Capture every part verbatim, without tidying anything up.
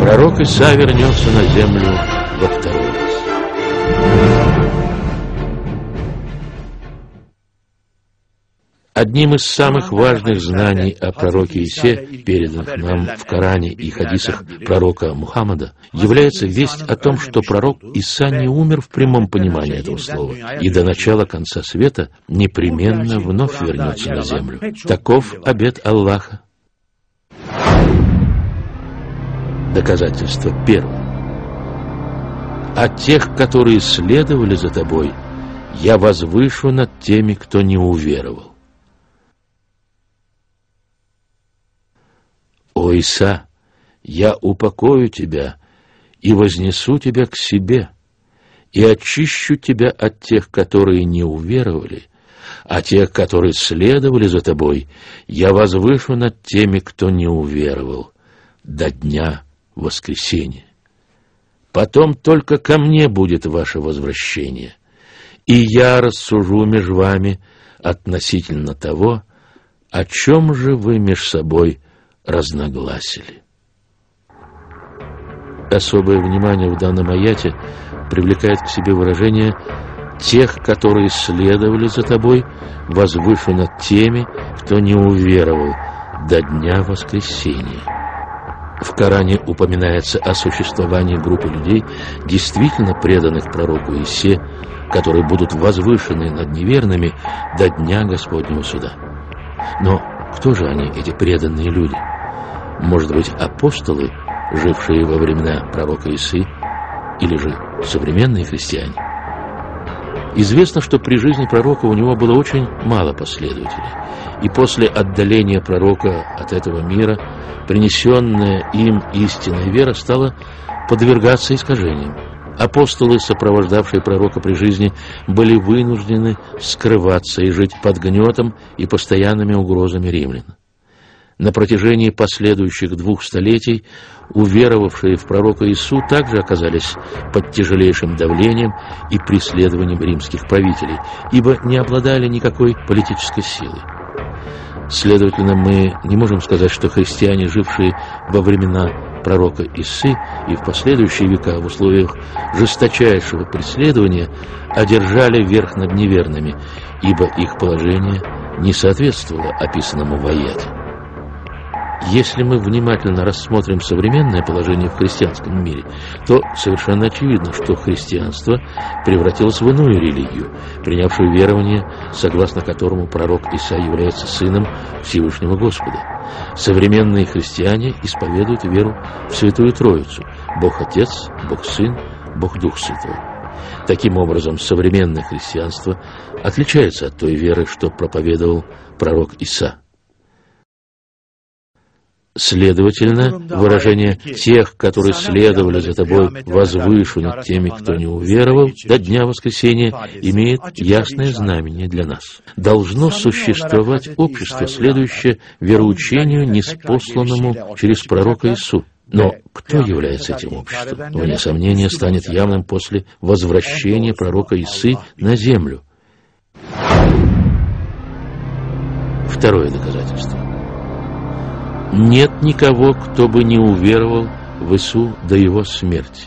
Пророк Иса вернется на землю во второй раз. Одним из самых важных знаний о пророке Исе, переданных нам в Коране и хадисах пророка Мухаммада, является весть о том, что пророк Иса не умер в прямом понимании этого слова и до начала конца света непременно вновь вернется на землю. Таков обет Аллаха. Доказательство первое. От тех, которые следовали за тобой, я возвышу над теми, кто не уверовал. О Иса, я упокою тебя и вознесу тебя к себе, и очищу тебя от тех, которые не уверовали, а тех, которые следовали за тобой, я возвышу над теми, кто не уверовал, до дня воскресения. Потом только ко мне будет ваше возвращение, и я рассужу меж вами относительно того, о чем же вы меж собой разногласили. Особое внимание в данном аяте привлекает к себе выражение «тех, которые следовали за тобой, возвышу над теми, кто не уверовал, до дня воскресения». В Коране упоминается о существовании группы людей, действительно преданных пророку Исе, которые будут возвышены над неверными до дня Господнего суда. Но кто же они, эти преданные люди? Может быть, апостолы, жившие во времена пророка Исы, или же современные христиане? Известно, что при жизни пророка у него было очень мало последователей, и после отдаления пророка от этого мира принесенная им истинная вера стала подвергаться искажениям. Апостолы, сопровождавшие пророка при жизни, были вынуждены скрываться и жить под гнетом и постоянными угрозами римлян. На протяжении последующих двух столетий уверовавшие в пророка Ису также оказались под тяжелейшим давлением и преследованием римских правителей, ибо не обладали никакой политической силой. Следовательно, мы не можем сказать, что христиане, жившие во времена пророка Исы и в последующие века в условиях жесточайшего преследования, одержали верх над неверными, ибо их положение не соответствовало описанному в аяте. Если мы внимательно рассмотрим современное положение в христианском мире, то совершенно очевидно, что христианство превратилось в иную религию, принявшую верование, согласно которому пророк Иса является сыном Всевышнего Господа. Современные христиане исповедуют веру в Святую Троицу – Бог Отец, Бог Сын, Бог Дух Святой. Таким образом, современное христианство отличается от той веры, что проповедовал пророк Иса. Следовательно, выражение «тех, которые следовали за тобой, возвышу над теми, кто не уверовал, до дня воскресения» имеет ясное знамение для нас. Должно существовать общество, следующее вероучению, ниспосланному через пророка Ису. Но кто является этим обществом? Вне сомнения, станет явным после возвращения пророка Исы на землю. Второе доказательство. Нет никого, кто бы не уверовал в Ису до его смерти.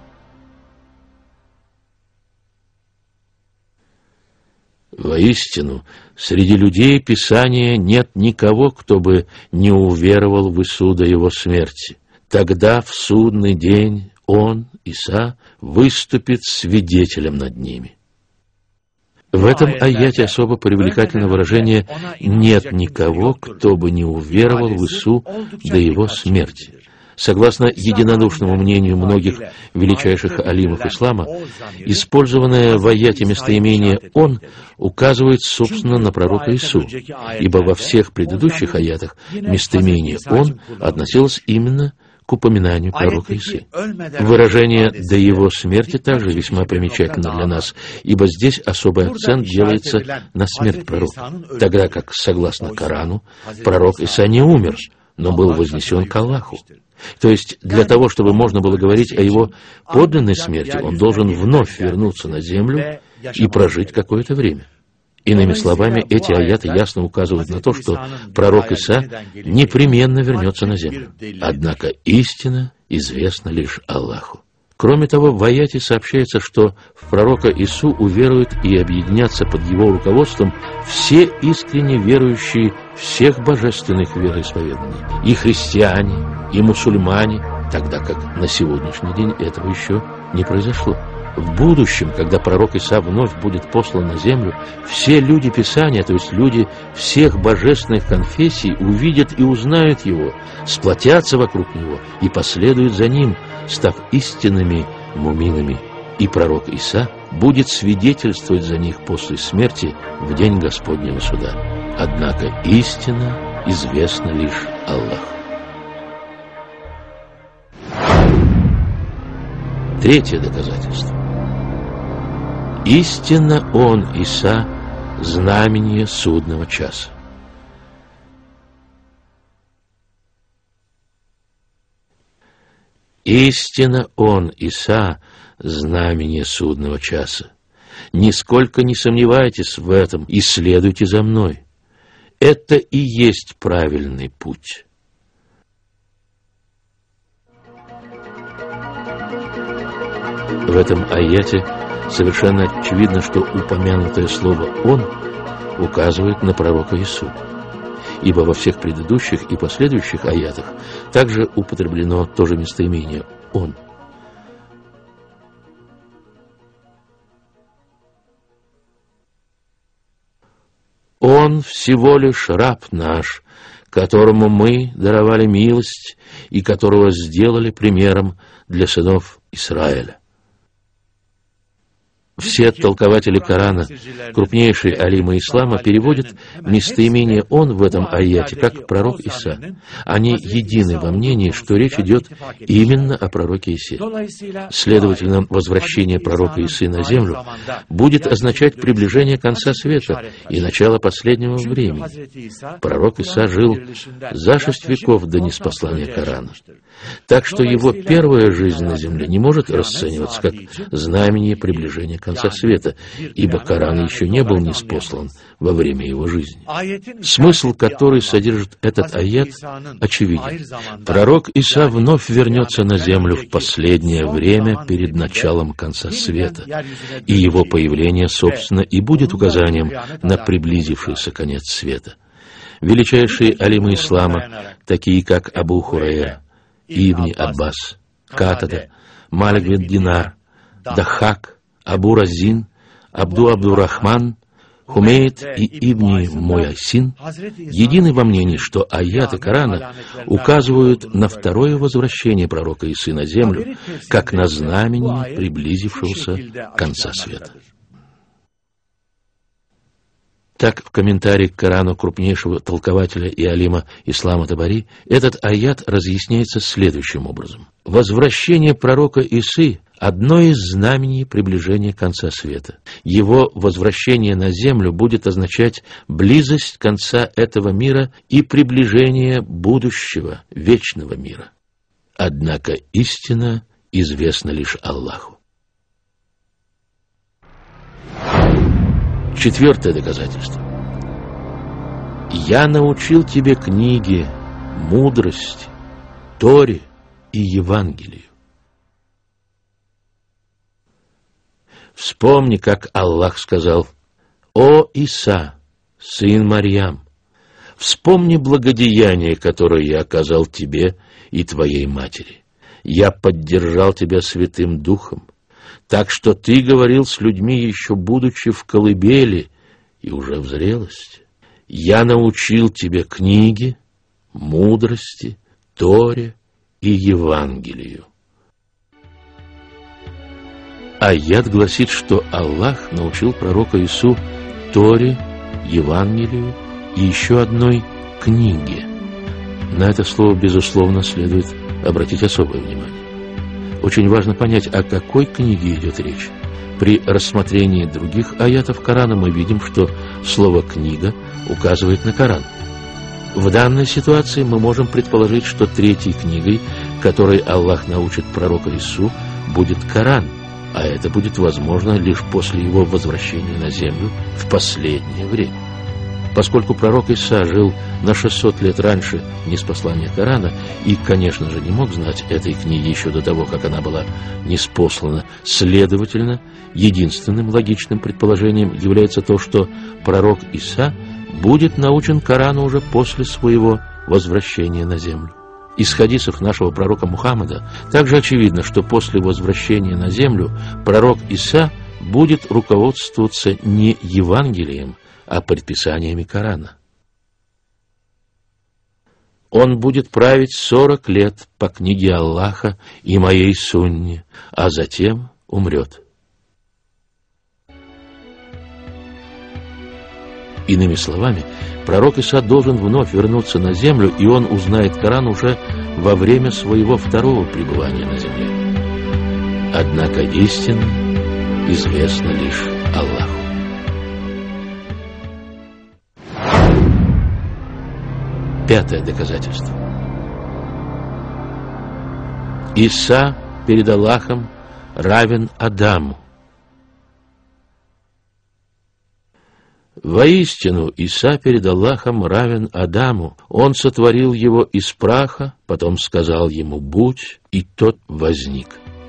Воистину, среди людей Писания нет никого, кто бы не уверовал в Ису до его смерти. Тогда в судный день он, Иса, выступит свидетелем над ними. В этом аяте особо привлекательно выражение «нет никого, кто бы не уверовал в Ису до его смерти». Согласно единодушному мнению многих величайших алимов ислама, использованное в аяте местоимение «он» указывает, собственно, на пророка Ису, ибо во всех предыдущих аятах местоимение «он» относилось именно к упоминанию пророка Исы. Выражение «до его смерти» также весьма примечательно для нас, ибо здесь особый акцент делается на смерть пророка, тогда как, согласно Корану, пророк Иса не умер, но был вознесен к Аллаху. То есть для того, чтобы можно было говорить о его подлинной смерти, он должен вновь вернуться на землю и прожить какое-то время. Иными словами, эти аяты ясно указывают на то, что пророк Иса непременно вернется на землю. Однако истина известно лишь Аллаху. Кроме того, в аяте сообщается, что в пророка Ису уверуют и объединятся под его руководством все искренне верующие всех божественных вероисповеданий, и христиане, и мусульмане, тогда как на сегодняшний день этого еще не произошло. В будущем, когда пророк Иса вновь будет послан на землю, все люди Писания, то есть люди всех божественных конфессий, увидят и узнают его, сплотятся вокруг него и последуют за ним, став истинными муминами. И пророк Иса будет свидетельствовать за них после смерти в день Господнего суда. Однако истина известна лишь Аллаху. Третье доказательство. Истинно он, Иса, знамение судного часа. Истинно он, Иса, знамение судного часа. Нисколько не сомневайтесь в этом и следуйте за мной. Это и есть правильный путь. В этом аяте совершенно очевидно, что упомянутое слово «он» указывает на пророка Ису, ибо во всех предыдущих и последующих аятах также употреблено то же местоимение «он». Он всего лишь раб наш, которому мы даровали милость и которого сделали примером для сынов Израиля. Все толкователи Корана, крупнейшие алимы ислама, переводят местоимение «он» в этом аяте как пророк Иса. Они едины во мнении, что речь идет именно о пророке Исе. Следовательно, возвращение пророка Исы на землю будет означать приближение конца света и начало последнего времени. Пророк Иса жил за шесть веков до ниспослания Корана. Так что его первая жизнь на земле не может расцениваться как знамение приближения конца света, ибо Коран еще не был ниспослан во время его жизни. Смысл, который содержит этот аят, очевиден. Пророк Иса вновь вернется на землю в последнее время перед началом конца света, и его появление, собственно, и будет указанием на приблизившийся конец света. Величайшие алимы ислама, такие как Абу Хурайра, Ибн Аббас, Катада, Малик бин Динар, Дахак, Абу Разин, Абду Абдурахман, Хумейд и Ибн Муясин едины во мнении, что аяты Корана указывают на второе возвращение пророка Исы на землю, как на знамение приблизившегося конца света. Так, в комментарии к Корану крупнейшего толкователя и алима ислама Табари, этот аят разъясняется следующим образом. Возвращение пророка Исы – одно из знамений приближения конца света. Его возвращение на землю будет означать близость конца этого мира и приближение будущего, вечного мира. Однако истина известна лишь Аллаху. Четвертое доказательство. Я научил тебе книге, мудрости, Торе и Евангелию. Вспомни, как Аллах сказал: «О Иса, сын Марьям, вспомни благодеяние, которое я оказал тебе и твоей матери. Я поддержал тебя Святым Духом, так что ты говорил с людьми, еще будучи в колыбели и уже в зрелости. Я научил тебя книге, мудрости, Торе и Евангелию». Аят гласит, что Аллах научил пророка Ису Торе, Евангелию и еще одной книге. На это слово, безусловно, следует обратить особое внимание. Очень важно понять, о какой книге идет речь. При рассмотрении других аятов Корана мы видим, что слово «книга» указывает на Коран. В данной ситуации мы можем предположить, что третьей книгой, которой Аллах научит пророка Ису, будет Коран, а это будет возможно лишь после его возвращения на землю в последнее время. Поскольку пророк Иса жил на шестьсот лет раньше ниспослания Корана и, конечно же, не мог знать этой книги еще до того, как она была ниспослана, следовательно, единственным логичным предположением является то, что пророк Иса будет научен Корану уже после своего возвращения на землю. Из хадисов нашего пророка Мухаммада также очевидно, что после возвращения на землю пророк Иса будет руководствоваться не Евангелием, а предписаниями Корана. Он будет править сорок лет по книге Аллаха и моей сунне, а затем умрет. Иными словами, пророк Иса должен вновь вернуться на землю, и он узнает Коран уже во время своего второго пребывания на земле. Однако истина известна лишь Аллаху. Пятое доказательство. Иса перед Аллахом равен Адаму. Воистину, Иса перед Аллахом равен Адаму. Он сотворил его из праха, потом сказал ему «будь», и тот возник.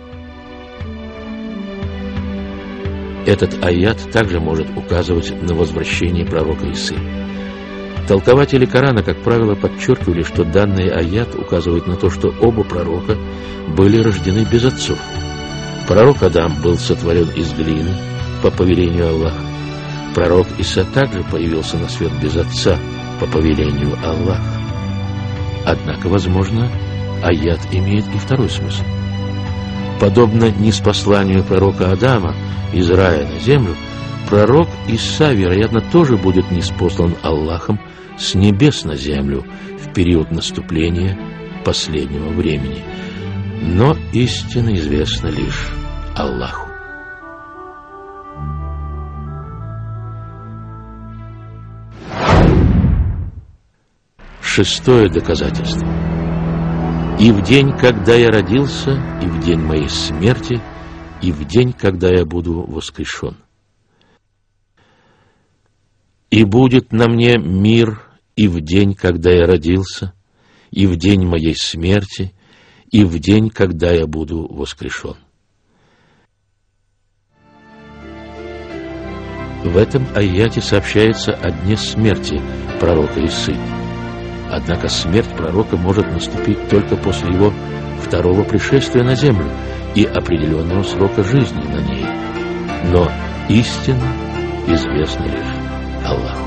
Этот аят также может указывать на возвращение пророка Исы. Толкователи Корана, как правило, подчеркивали, что данный аят указывает на то, что оба пророка были рождены без отцов. Пророк Адам был сотворен из глины по повелению Аллаха. Пророк Иса также появился на свет без отца по повелению Аллаха. Однако, возможно, аят имеет и второй смысл. Подобно ниспосланию пророка Адама из рая на землю, пророк Иса, вероятно, тоже будет ниспослан Аллахом с небес на землю в период наступления последнего времени. Но истина известна лишь Аллаху. Шестое доказательство. И в день, когда я родился, и в день моей смерти, и в день, когда я буду воскрешен. И будет на мне мир и в день, когда я родился, и в день моей смерти, и в день, когда я буду воскрешен. В этом аяте сообщается о дне смерти пророка Исы. Однако смерть пророка может наступить только после его второго пришествия на землю и определенного срока жизни на ней. Но истина известна лишь Аллаху.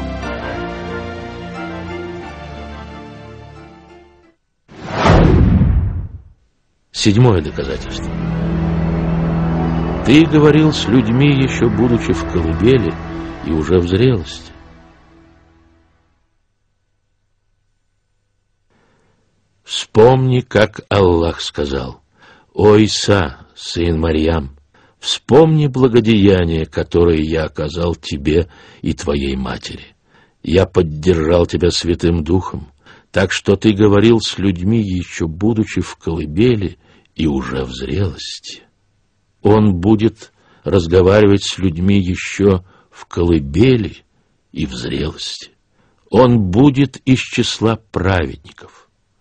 Седьмое доказательство. Ты говорил с людьми, еще будучи в колыбели и уже в зрелости. Вспомни, как Аллах сказал: «О Иса, сын Марьям, вспомни благодеяние, которое я оказал тебе и твоей матери. Я поддержал тебя Святым Духом, так что ты говорил с людьми, еще будучи в колыбели и уже в зрелости». Он будет разговаривать с людьми еще в колыбели и в зрелости. Он будет из числа праведников.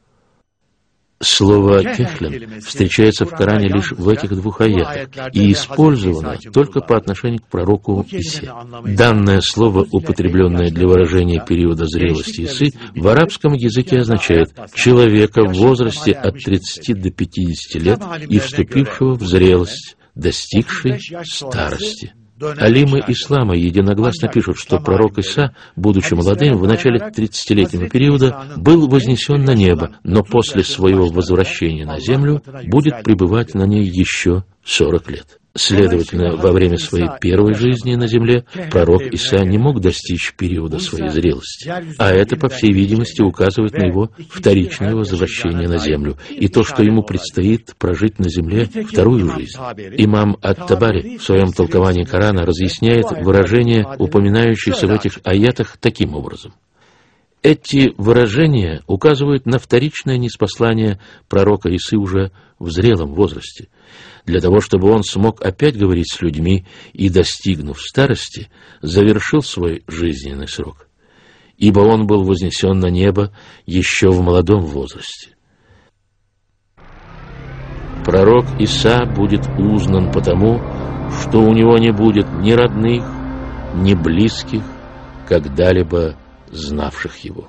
Слово «кехлем» встречается в Коране лишь в этих двух аятах и использовано только по отношению к пророку Исе. Данное слово, употребленное для выражения периода зрелости Исы, в арабском языке означает «человека в возрасте от тридцати до пятидесяти лет и вступившего в зрелость, достигший старости». Алимы ислама единогласно пишут, что пророк Иса, будучи молодым, в начале тридцатилетнего периода был вознесен на небо, но после своего возвращения на землю будет пребывать на ней еще сорок лет. Следовательно, во время своей первой жизни на земле пророк Иса не мог достичь периода своей зрелости, а это, по всей видимости, указывает на его вторичное возвращение на землю и то, что ему предстоит прожить на земле вторую жизнь. Имам Ат-Табари в своем толковании Корана разъясняет выражения, упоминающиеся в этих аятах, таким образом. Эти выражения указывают на вторичное ниспослание пророка Исы уже в зрелом возрасте, для того, чтобы он смог опять говорить с людьми и, достигнув старости, завершил свой жизненный срок. ибо он был вознесен на небо еще в молодом возрасте. Пророк Иса будет узнан потому, что у него не будет ни родных, ни близких, когда-либо знавших его.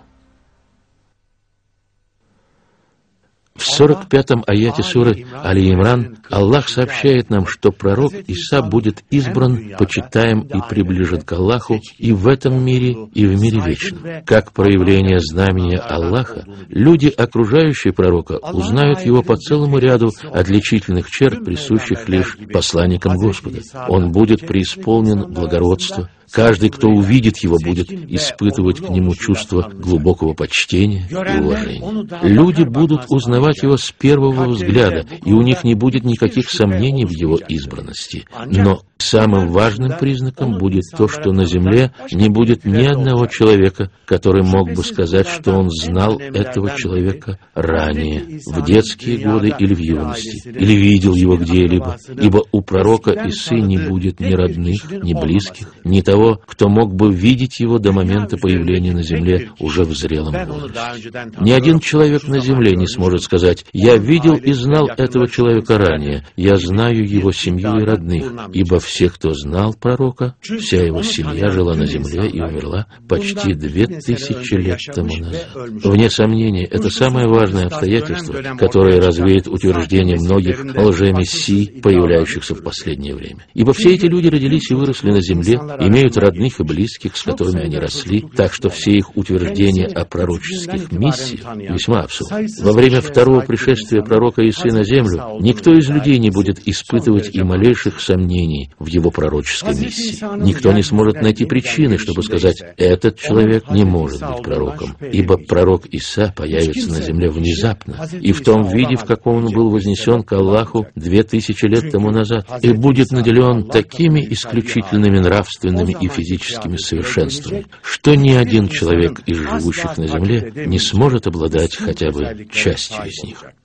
В сорок пятом аяте суры Али-Имран Аллах сообщает нам, что пророк Иса будет избран, почитаем и приближен к Аллаху и в этом мире, и в мире вечном. Как проявление знамения Аллаха, люди, окружающие пророка, узнают его по целому ряду отличительных черт, присущих лишь посланникам Господа. Он будет преисполнен благородства. Каждый, кто увидит его, будет испытывать к нему чувство глубокого почтения и уважения. Люди будут узнавать его с первого взгляда, и у них не будет никаких сомнений в его избранности. Но самым важным признаком будет то, что на земле не будет ни одного человека, который мог бы сказать, что он знал этого человека ранее, в детские годы или в юности, или видел его где-либо, ибо у пророка Исы не будет ни родных, ни близких, ни того, кто мог бы видеть его до момента появления на земле уже в зрелом возрасте. Ни один человек на земле не сможет сказать: «Я видел и знал этого человека ранее, я знаю его семью и родных», ибо все, кто знал пророка, вся его семья жила на земле и умерла почти две тысячи лет тому назад. Вне сомнения, это самое важное обстоятельство, которое развеет утверждение многих лжемессий, появляющихся в последнее время. Ибо все эти люди родились и выросли на земле, имеют родных и близких, с которыми они росли, так что все их утверждения о пророческих миссиях весьма абсурдны. Во время второго пришествия пророка Исы на землю никто из людей не будет испытывать и малейших сомнений в его пророческой миссии. Никто не сможет найти причины, чтобы сказать: «Этот человек не может быть пророком», ибо пророк Иса появится на земле внезапно и в том виде, в каком он был вознесен к Аллаху две тысячи лет тому назад, и будет наделен такими исключительными нравственными и физическими совершенствами, что ни один человек из живущих на земле не сможет обладать хотя бы частью из них.